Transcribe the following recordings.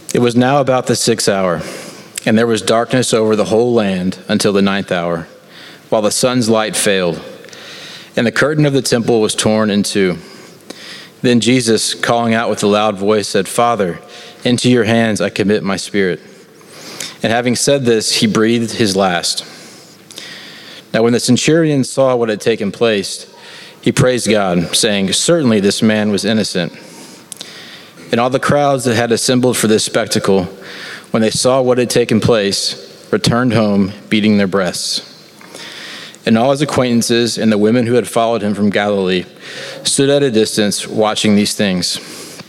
It was now about the 6th hour, and there was darkness over the whole land until the 9th hour, while the sun's light failed, and the curtain of the temple was torn in two. Then Jesus, calling out with a loud voice, said, "Father, into your hands I commit my spirit." And having said this, he breathed his last. Now when the centurion saw what had taken place, he praised God, saying, "Certainly this man was innocent." And all the crowds that had assembled for this spectacle, when they saw what had taken place, returned home, beating their breasts. And all his acquaintances and the women who had followed him from Galilee stood at a distance watching these things.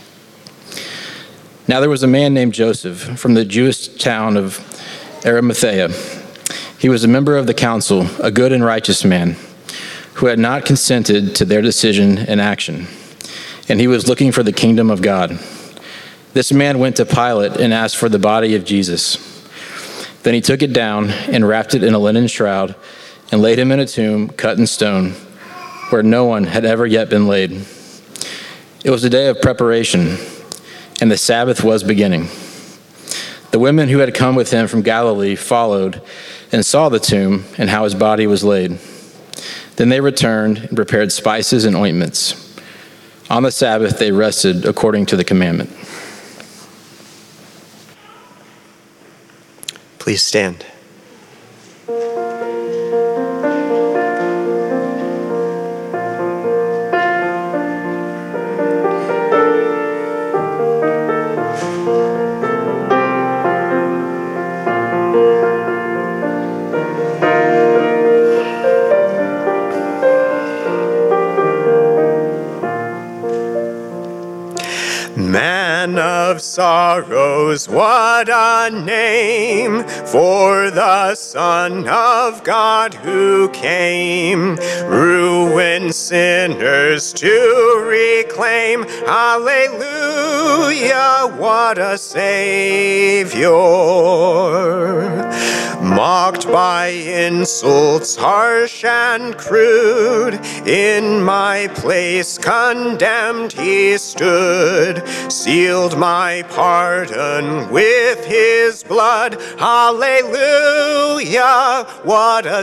Now there was a man named Joseph from the Jewish town of Arimathea. He was a member of the council, a good and righteous man, who had not consented to their decision and action, and he was looking for the kingdom of God. This man went to Pilate and asked for the body of Jesus. Then he took it down and wrapped it in a linen shroud and laid him in a tomb cut in stone, where no one had ever yet been laid. It was a day of preparation, and the Sabbath was beginning. The women who had come with him from Galilee followed and saw the tomb and how his body was laid. Then they returned and prepared spices and ointments. On the Sabbath they rested according to the commandment. Please stand. Man of sorrows, what a name for the Son of God who came, ruined sinners to reclaim. Hallelujah, what a Savior. Mocked by insults harsh and crude, in my place condemned he stood, sealed my pardon with his blood. Hallelujah, what a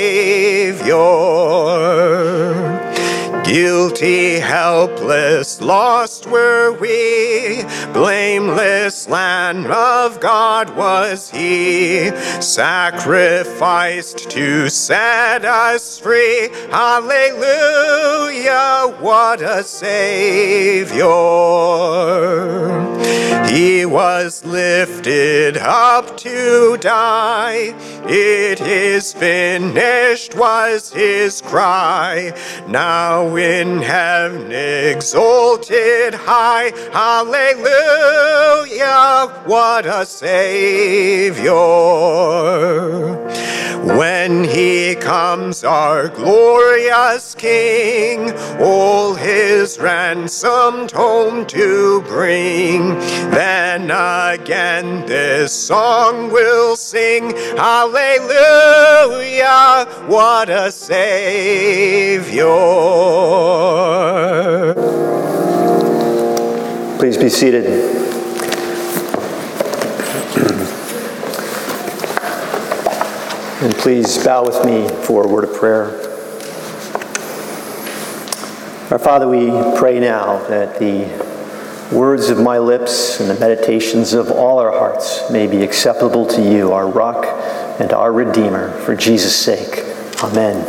Savior. Guilty, helpless, lost were we, blameless Lamb of God was he, sacrificed to set us free. Hallelujah, what a Savior. He was lifted up to die, it is finished was his cry. Now in heaven exalted high, hallelujah, what a Savior. When he comes, our glorious King, all his ransomed home to bring, then again this song we'll sing, hallelujah, what a Savior. Please be seated. And please bow with me for a word of prayer. Our Father, we pray now that the words of my lips and the meditations of all our hearts may be acceptable to you, our rock and our Redeemer, for Jesus' sake. Amen.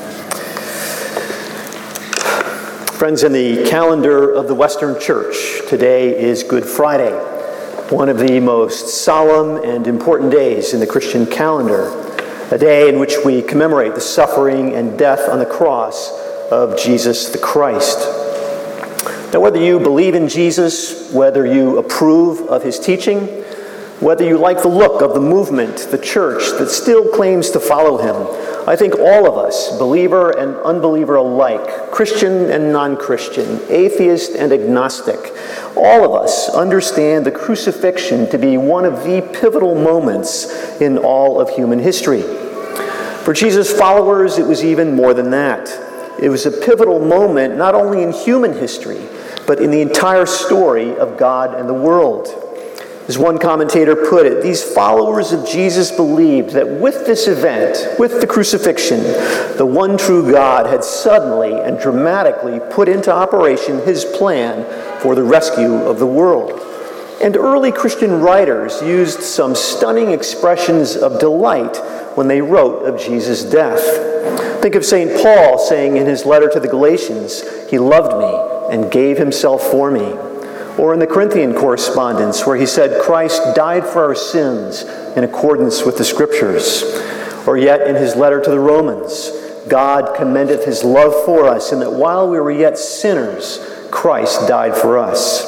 Friends, in the calendar of the Western Church, today is Good Friday, one of the most solemn and important days in the Christian calendar, a day in which we commemorate the suffering and death on the cross of Jesus the Christ. Now, whether you believe in Jesus, whether you approve of his teaching, whether you like the look of the movement, the church that still claims to follow him, I think all of us, believer and unbeliever alike, Christian and non-Christian, atheist and agnostic, all of us understand the crucifixion to be one of the pivotal moments in all of human history. For Jesus' followers, it was even more than that. It was a pivotal moment not only in human history, but in the entire story of God and the world. As one commentator put it, these followers of Jesus believed that with this event, with the crucifixion, the one true God had suddenly and dramatically put into operation his plan for the rescue of the world. And early Christian writers used some stunning expressions of delight when they wrote of Jesus' death. Think of St. Paul saying in his letter to the Galatians, "He loved me and gave himself for me." Or in the Corinthian correspondence where he said, "Christ died for our sins in accordance with the Scriptures." Or yet in his letter to the Romans, "God commendeth his love for us in that while we were yet sinners, Christ died for us."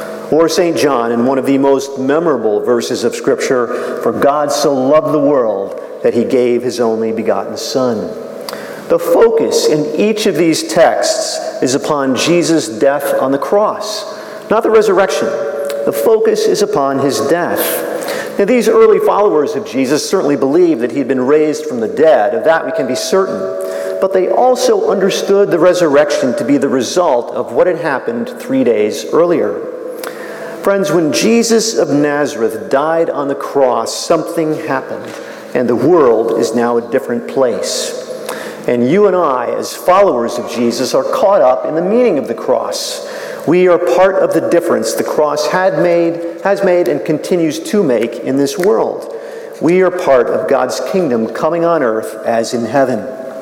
Or St. John in one of the most memorable verses of Scripture, "For God so loved the world that he gave his only begotten Son." The focus in each of these texts is upon Jesus' death on the cross, not the resurrection. The focus is upon his death. Now, these early followers of Jesus certainly believed that he had been raised from the dead. Of that we can be certain. But they also understood the resurrection to be the result of what had happened 3 days earlier. Friends, when Jesus of Nazareth died on the cross, something happened, and the world is now a different place. And you and I, as followers of Jesus, are caught up in the meaning of the cross. We are part of the difference the cross has made, and continues to make in this world. We are part of God's kingdom coming on earth as in heaven.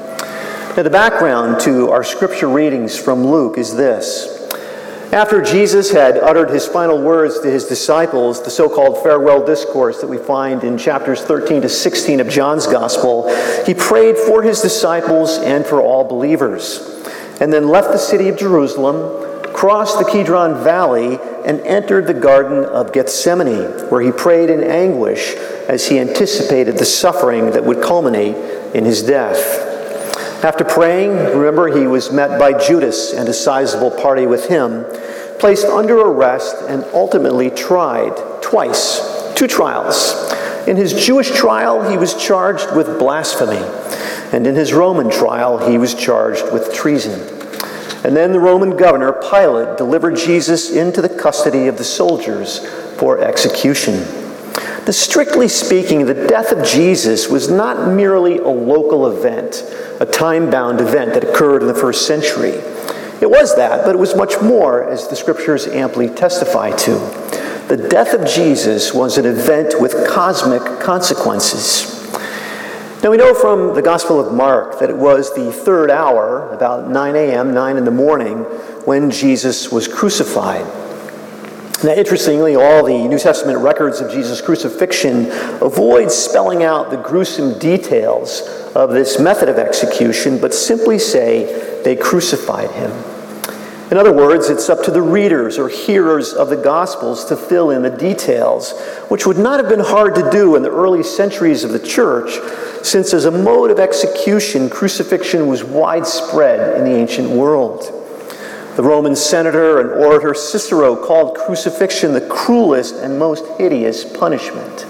Now, the background to our scripture readings from Luke is this. After Jesus had uttered his final words to his disciples, the so-called farewell discourse that we find in chapters 13 to 16 of John's Gospel, he prayed for his disciples and for all believers, and then left the city of Jerusalem, crossed the Kidron Valley, and entered the Garden of Gethsemane, where he prayed in anguish as he anticipated the suffering that would culminate in his death. After praying, remember, he was met by Judas and a sizable party with him, placed under arrest, and ultimately tried twice, 2 trials. In his Jewish trial, he was charged with blasphemy, and in his Roman trial, he was charged with treason. And then the Roman governor, Pilate, delivered Jesus into the custody of the soldiers for execution. Now, strictly speaking, the death of Jesus was not merely a local event, a time-bound event that occurred in the first century. It was that, but it was much more, as the scriptures amply testify to. The death of Jesus was an event with cosmic consequences. Now, we know from the Gospel of Mark that it was the 3rd hour, about 9 a.m., 9 in the morning, when Jesus was crucified. Now, interestingly, all the New Testament records of Jesus' crucifixion avoid spelling out the gruesome details of this method of execution, but simply say they crucified him. In other words, it's up to the readers or hearers of the Gospels to fill in the details, which would not have been hard to do in the early centuries of the church, since as a mode of execution, crucifixion was widespread in the ancient world. The Roman senator and orator Cicero called crucifixion the cruelest and most hideous punishment.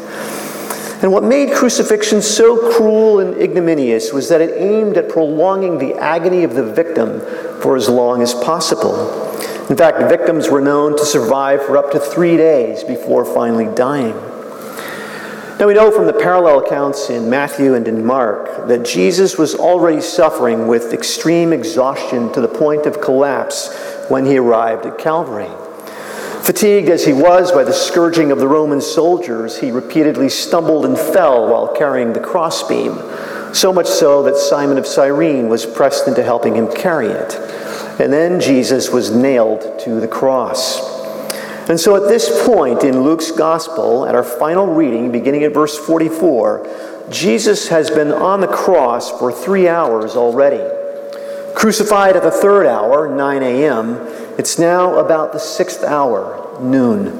And what made crucifixion so cruel and ignominious was that it aimed at prolonging the agony of the victim for as long as possible. In fact, victims were known to survive for up to 3 days before finally dying. Now, we know from the parallel accounts in Matthew and in Mark that Jesus was already suffering with extreme exhaustion to the point of collapse when he arrived at Calvary. Fatigued as he was by the scourging of the Roman soldiers, he repeatedly stumbled and fell while carrying the crossbeam, so much so that Simon of Cyrene was pressed into helping him carry it. And then Jesus was nailed to the cross. And so at this point in Luke's Gospel, at our final reading, beginning at verse 44, Jesus has been on the cross for 3 hours already. Crucified at the 3rd hour, 9 a.m., it's now about the 6th hour, noon.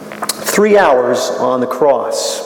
3 hours on the cross.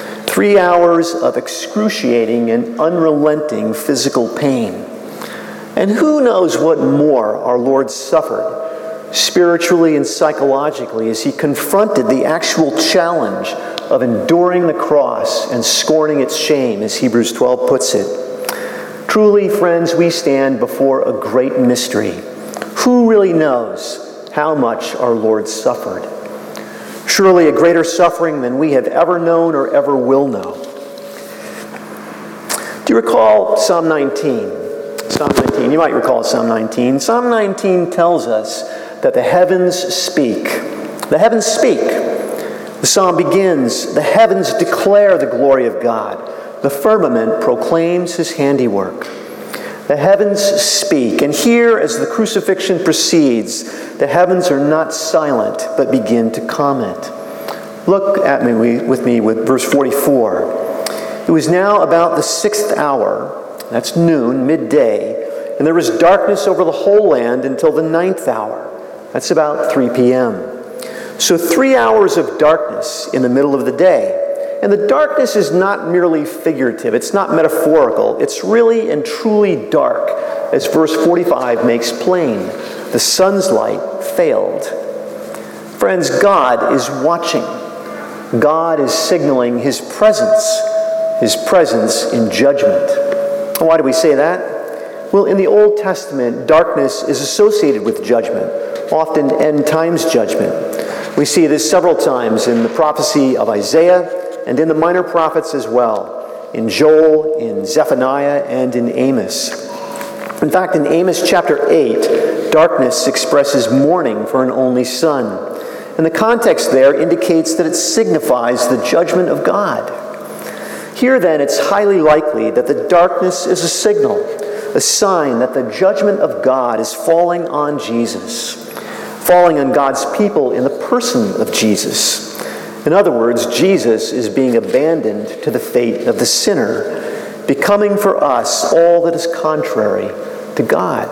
3 hours of excruciating and unrelenting physical pain. And who knows what more our Lord suffered, spiritually and psychologically, as he confronted the actual challenge of enduring the cross and scorning its shame, as Hebrews 12 puts it. Truly, friends, we stand before a great mystery. Who really knows how much our Lord suffered? surely a greater suffering than we have ever known or ever will know. Do you recall Psalm 19? Psalm 19, you might recall Psalm 19. Psalm 19 tells us that the heavens speak. The heavens speak. The psalm begins, the heavens declare the glory of God. The firmament proclaims his handiwork. The heavens speak. And here, as the crucifixion proceeds, the heavens are not silent, but begin to comment. Look at me with verse 44. It was now about the 6th hour, that's noon, midday, and there was darkness over the whole land until the 9th hour. That's about 3 p.m. So 3 hours of darkness in the middle of the day. And the darkness is not merely figurative, it's not metaphorical, it's really and truly dark, as verse 45 makes plain. The sun's light failed. Friends, God is watching. God is signaling his presence in judgment. Why do we say that? Well, in the Old Testament, darkness is associated with judgment, often end times judgment. We see this several times in the prophecy of Isaiah and in the minor prophets as well, in Joel, in Zephaniah, and in Amos. In fact, in Amos chapter 8, darkness expresses mourning for an only son. And the context there indicates that it signifies the judgment of God. Here then, it's highly likely that the darkness is a signal, a sign that the judgment of God is falling on Jesus, falling on God's people in the person of Jesus. In other words, Jesus is being abandoned to the fate of the sinner, becoming for us all that is contrary to God.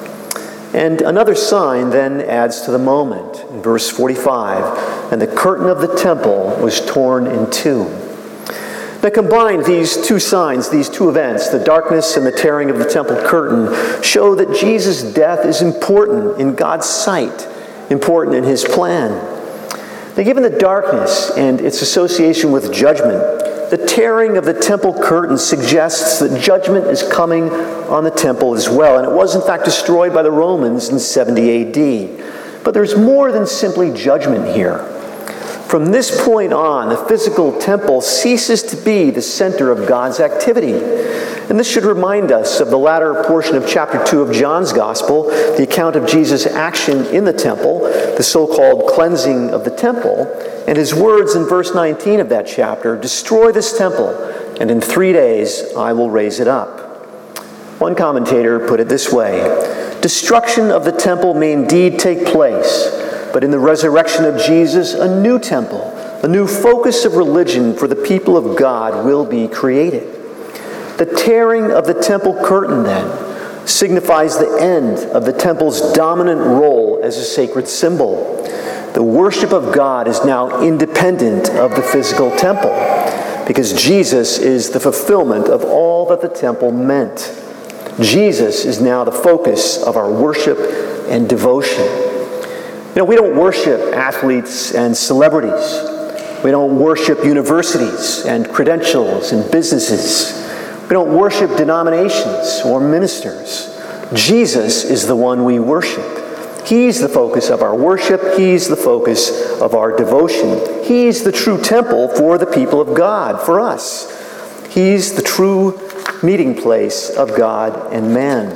And another sign then adds to the moment. In verse 45, and the curtain of the temple was torn in two. Now combined, these two signs, these two events, the darkness and the tearing of the temple curtain, show that Jesus' death is important in God's sight, important in his plan. Now, given the darkness and its association with judgment, the tearing of the temple curtain suggests that judgment is coming on the temple as well, and it was in fact destroyed by the Romans in 70 AD. But there's more than simply judgment here. From this point on, the physical temple ceases to be the center of God's activity. And this should remind us of the latter portion of chapter 2 of John's Gospel, the account of Jesus' action in the temple, the so-called cleansing of the temple, and his words in verse 19 of that chapter, "Destroy this temple, and in 3 days I will raise it up." One commentator put it this way: destruction of the temple may indeed take place, but in the resurrection of Jesus, a new temple, a new focus of religion for the people of God will be created. The tearing of the temple curtain, then, signifies the end of the temple's dominant role as a sacred symbol. The worship of God is now independent of the physical temple, because Jesus is the fulfillment of all that the temple meant. Jesus is now the focus of our worship and devotion. You know, we don't worship athletes and celebrities. We don't worship universities and credentials and businesses. We don't worship denominations or ministers. Jesus is the one we worship. He's the focus of our worship. He's the focus of our devotion. He's the true temple for the people of God, for us. He's the true meeting place of God and man.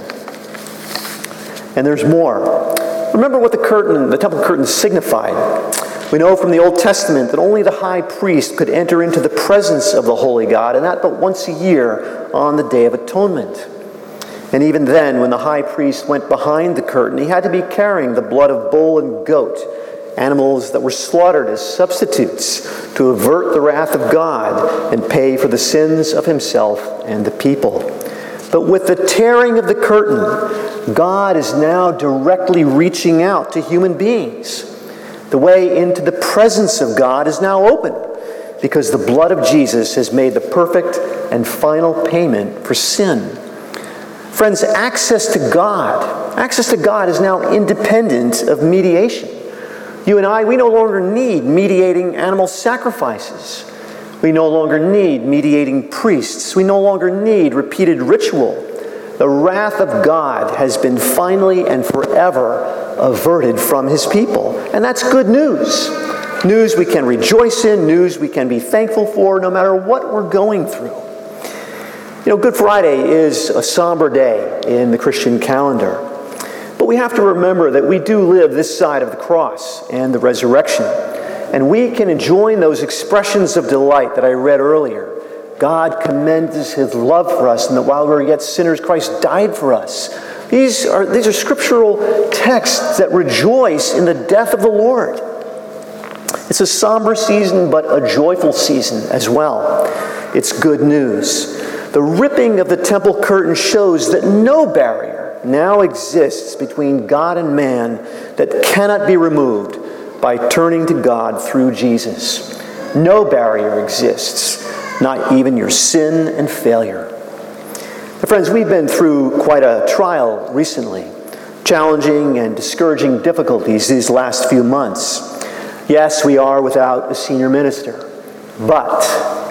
And there's more. Remember what the temple curtain signified. We know from the Old Testament that only the high priest could enter into the presence of the holy God, and that but once a year on the Day of Atonement. And even then, when the high priest went behind the curtain, he had to be carrying the blood of bull and goat, animals that were slaughtered as substitutes to avert the wrath of God and pay for the sins of himself and the people. But with the tearing of the curtain, God is now directly reaching out to human beings. The way into the presence of God is now open because the blood of Jesus has made the perfect and final payment for sin. Friends, access to God is now independent of mediation. You and I, we no longer need mediating animal sacrifices. We no longer need mediating priests. We no longer need repeated ritual. The wrath of God has been finally and forever averted from his people. And that's good news. news we can rejoice in, news we can be thankful for no matter what we're going through. You know, Good Friday is a somber day in the Christian calendar, but we have to remember that we do live this side of the cross and the resurrection, and we can join those expressions of delight that I read earlier. God commends His love for us, and that while we were yet sinners, Christ died for us. These are scriptural texts that rejoice in the death of the Lord. It's a somber season, but a joyful season as well. It's good news. The ripping of the temple curtain shows that no barrier now exists between God and man that cannot be removed by turning to God through Jesus. No barrier exists, not even your sin and failure. Now, friends, we've been through quite a trial recently, challenging and discouraging difficulties these last few months. Yes, we are without a senior minister, but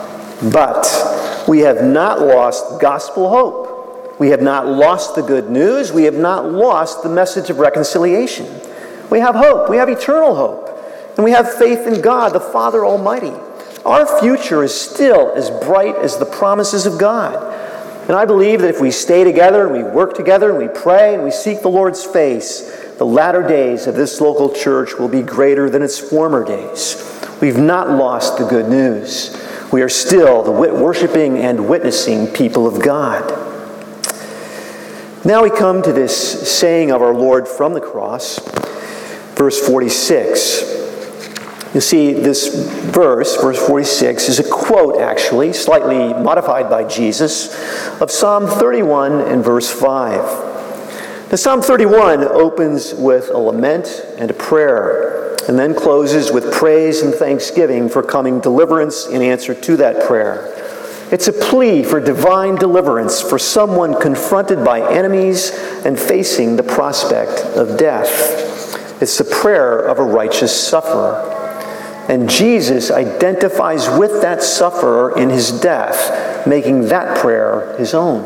we have not lost gospel hope. We have not lost the good news. We have not lost the message of reconciliation. We have hope. We have eternal hope. And we have faith in God, the Father Almighty. Our future is still as bright as the promises of God. And I believe that if we stay together and we work together and we pray and we seek the Lord's face, the latter days of this local church will be greater than its former days. We've not lost the good news. We are still the worshiping and witnessing people of God. Now we come to this saying of our Lord from the cross, verse 46. You see, this verse 46, is a quote, actually, slightly modified by Jesus, of Psalm 31 and verse 5. Now, Psalm 31 opens with a lament and a prayer, and then closes with praise and thanksgiving for coming deliverance in answer to that prayer. It's a plea for divine deliverance for someone confronted by enemies and facing the prospect of death. It's the prayer of a righteous sufferer. And Jesus identifies with that sufferer in his death, making that prayer his own.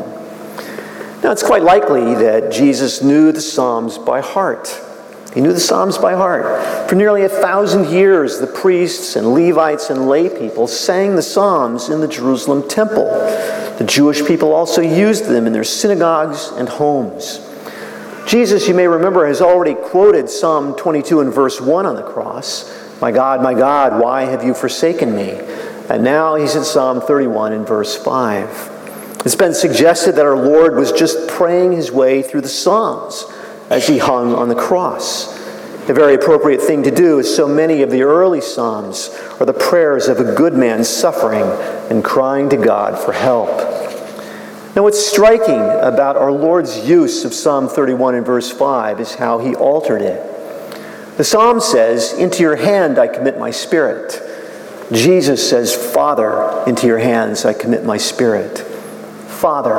Now, it's quite likely that Jesus knew the Psalms by heart. He knew the Psalms by heart. For nearly 1,000 years, the priests and Levites and lay people sang the Psalms in the Jerusalem temple. The Jewish people also used them in their synagogues and homes. Jesus, you may remember, has already quoted Psalm 22 and verse 1 on the cross. My God, why have you forsaken me? And now he's in Psalm 31 and verse 5. It's been suggested that our Lord was just praying his way through the Psalms as he hung on the cross. The very appropriate thing to do, as so many of the early Psalms are the prayers of a good man suffering and crying to God for help. Now, what's striking about our Lord's use of Psalm 31 and verse 5 is how he altered it. The Psalm says, "Into your hand I commit my spirit." Jesus says, "Father, into your hands I commit my spirit." Father.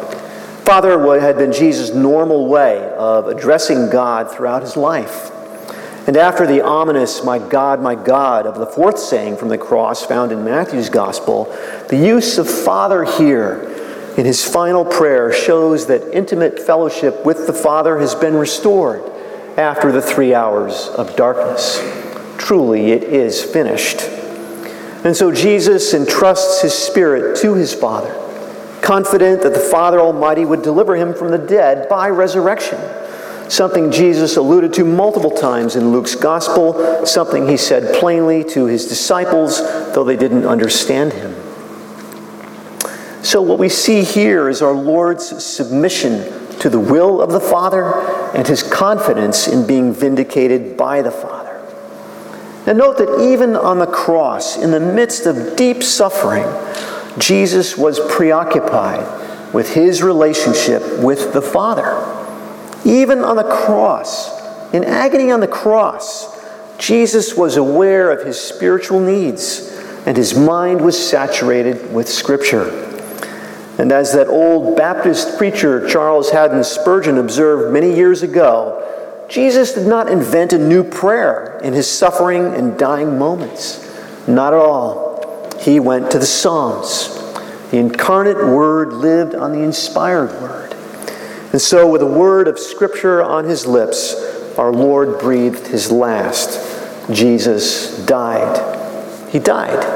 Father had been Jesus' normal way of addressing God throughout his life. And after the ominous my God, of the fourth saying from the cross found in Matthew's Gospel, the use of Father here in his final prayer shows that intimate fellowship with the Father has been restored after the 3 hours of darkness. Truly, it is finished. And so Jesus entrusts his spirit to his Father, confident that the Father Almighty would deliver him from the dead by resurrection, something Jesus alluded to multiple times in Luke's Gospel, something he said plainly to his disciples, though they didn't understand him. So what we see here is our Lord's submission to the will of the Father and his confidence in being vindicated by the Father. Now note that even on the cross, in the midst of deep suffering, Jesus was preoccupied with his relationship with the Father. Even on the cross, in agony on the cross, Jesus was aware of his spiritual needs, and his mind was saturated with Scripture. And as that old Baptist preacher Charles Haddon Spurgeon observed many years ago, Jesus did not invent a new prayer in his suffering and dying moments. Not at all. He went to the Psalms. The incarnate Word lived on the inspired Word. And so with a word of Scripture on his lips, our Lord breathed his last. Jesus died. He died.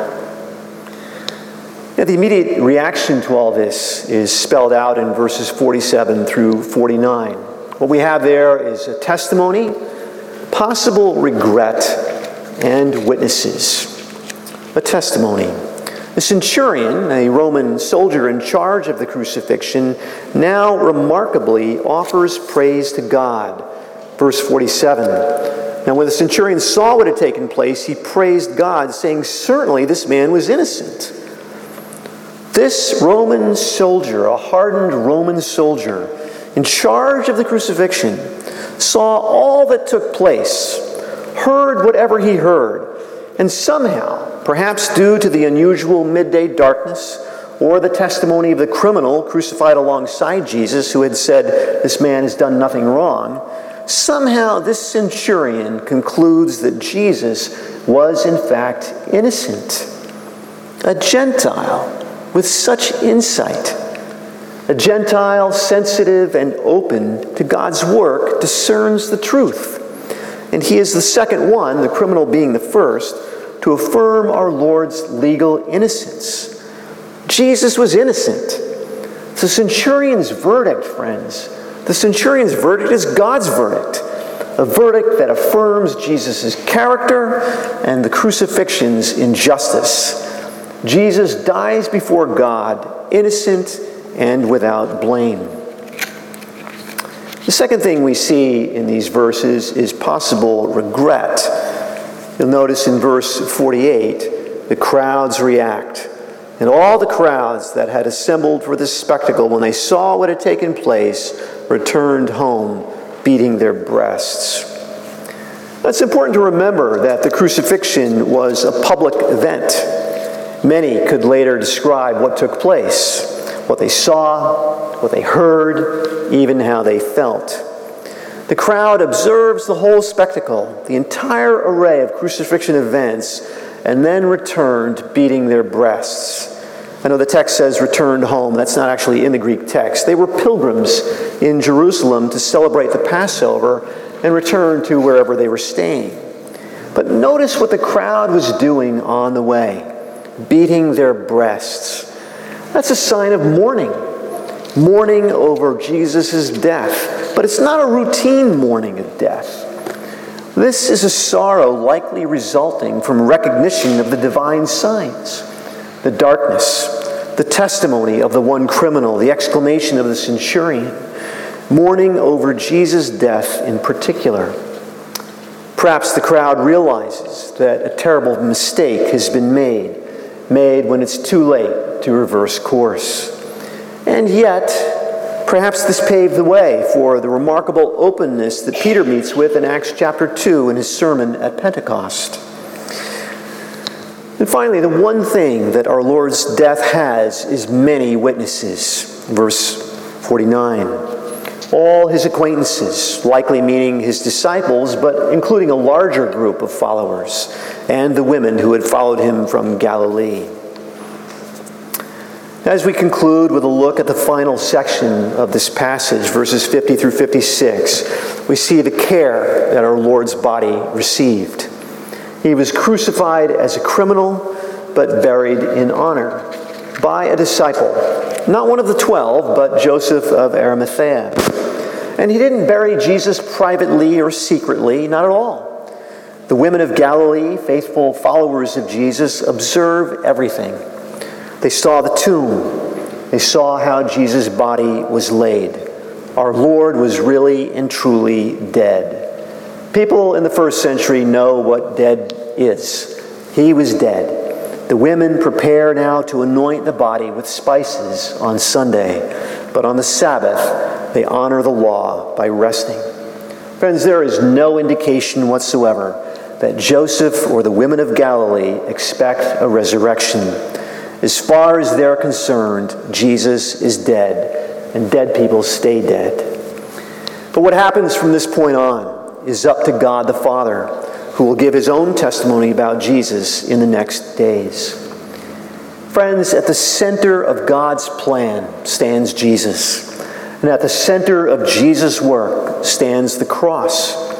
Now, the immediate reaction to all this is spelled out in verses 47 through 49. What we have there is a testimony, possible regret, and witnesses. A testimony. The centurion, a Roman soldier in charge of the crucifixion, now remarkably offers praise to God. Verse 47. Now, when the centurion saw what had taken place, he praised God, saying, "Certainly this man was innocent." This Roman soldier, a hardened Roman soldier, in charge of the crucifixion, saw all that took place, heard whatever he heard, and somehow, perhaps due to the unusual midday darkness or the testimony of the criminal crucified alongside Jesus who had said, "This man has done nothing wrong," somehow this centurion concludes that Jesus was in fact innocent. A Gentile with such insight, a Gentile sensitive and open to God's work, discerns the truth. And he is the second one, the criminal being the first, to affirm our Lord's legal innocence. Jesus was innocent. The centurion's verdict, friends, the centurion's verdict is God's verdict, a verdict that affirms Jesus' character and the crucifixion's injustice. Jesus dies before God, innocent and without blame. The second thing we see in these verses is possible regret. You'll notice in verse 48, the crowds react. And all the crowds that had assembled for this spectacle, when they saw what had taken place, returned home, beating their breasts. It's important to remember that the crucifixion was a public event. Many could later describe what took place, what they saw, what they heard, even how they felt. The crowd observes the whole spectacle, the entire array of crucifixion events, and then returned beating their breasts. I know the text says returned home. That's not actually in the Greek text. They were pilgrims in Jerusalem to celebrate the Passover and return to wherever they were staying. But notice what the crowd was doing on the way, beating their breasts. That's a sign of mourning. Mourning over Jesus' death. But it's not a routine mourning of death. This is a sorrow likely resulting from recognition of the divine signs. The darkness, the testimony of the one criminal, the exclamation of the centurion. Mourning over Jesus' death in particular. Perhaps the crowd realizes that a terrible mistake has been made when it's too late to reverse course. And yet, perhaps this paved the way for the remarkable openness that Peter meets with in Acts chapter 2 in his sermon at Pentecost. And finally, the one thing that our Lord's death has is many witnesses. Verse 49. All his acquaintances, likely meaning his disciples, but including a larger group of followers, and the women who had followed him from Galilee. As we conclude with a look at the final section of this passage, verses 50 through 56, we see the care that our Lord's body received. He was crucified as a criminal, but buried in honor by a disciple. Not one of the 12, but Joseph of Arimathea. And he didn't bury Jesus privately or secretly, not at all. The women of Galilee, faithful followers of Jesus, observe everything. They saw the tomb. They saw how Jesus' body was laid. Our Lord was really and truly dead. People in the first century know what dead is. He was dead. The women prepare now to anoint the body with spices on Sunday, but on the Sabbath, they honor the law by resting. Friends, there is no indication whatsoever that Joseph or the women of Galilee expect a resurrection. As far as they're concerned, Jesus is dead, and dead people stay dead. But what happens from this point on is up to God the Father, who will give his own testimony about Jesus in the next days. Friends, at the center of God's plan stands Jesus. And at the center of Jesus' work stands the cross.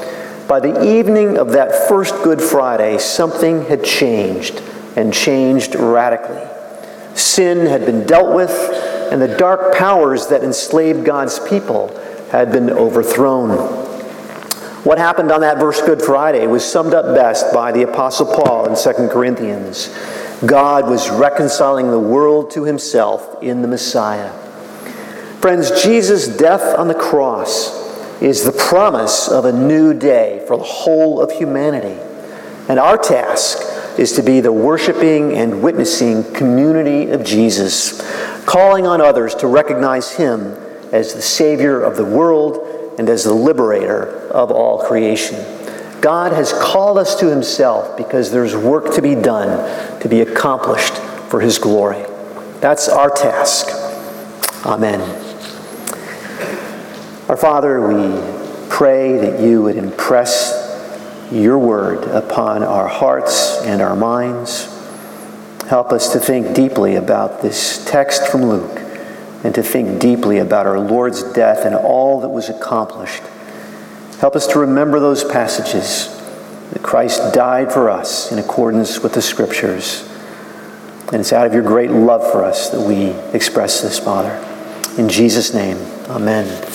By the evening of that first Good Friday, something had changed, and changed radically. Sin had been dealt with, and the dark powers that enslaved God's people had been overthrown. What happened on that first Good Friday was summed up best by the Apostle Paul in 2 Corinthians. God was reconciling the world to himself in the Messiah. Friends, Jesus' death on the cross is the promise of a new day for the whole of humanity. And our task is to be the worshiping and witnessing community of Jesus, calling on others to recognize him as the Savior of the world and as the liberator of all creation. God has called us to himself because there's work to be done, to be accomplished for his glory. That's our task. Amen. Our Father, we pray that you would impress your word upon our hearts and our minds. Help us to think deeply about this text from Luke and to think deeply about our Lord's death and all that was accomplished. Help us to remember those passages that Christ died for us in accordance with the Scriptures. And it's out of your great love for us that we express this, Father. In Jesus' name, amen.